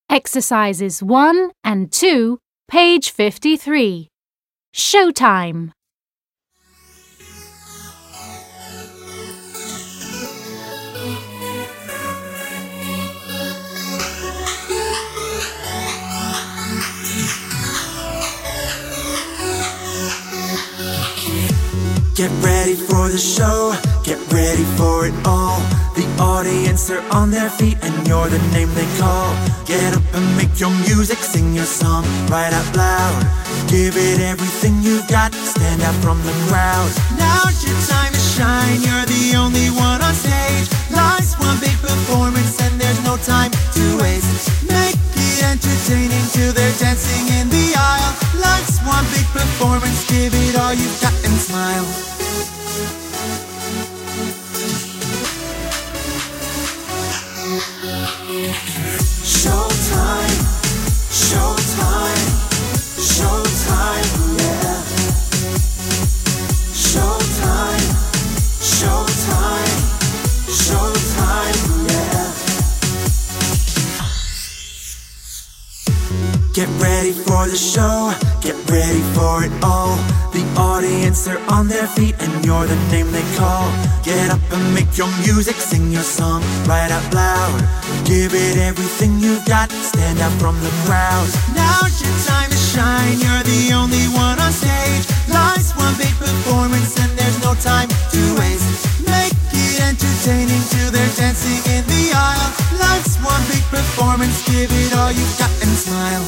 Exercises 1 and 2, page 53. Showtime. Get ready for the show, get ready for it all. The audience are on their feet and you're the name they call. Get up and make your music, sing your song right out loud. Give it everything you've got, stand out from the crowd. Now's your time to shine, you're the only one on stage. Life's one big performance and there's no time to waste. Make it entertaining till they're dancing in the aisle. Life's one big performance, give it all you've got and smile. Showtime, showtime, showtime, yeah. Showtime, showtime, showtime, yeah. Get ready for the show, get ready for it all. The audience are on their feet and you're the name they call. Get up and make your music, sing your song right out loud. Give it everything you've got, stand out from the crowd. Now's your time to shine, you're the only one on stage. Life's one big performance and there's no time to waste. Make it entertaining till they're dancing in the aisle. Life's one big performance, give it all you've got and smile.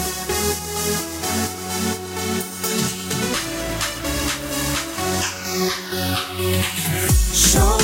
Show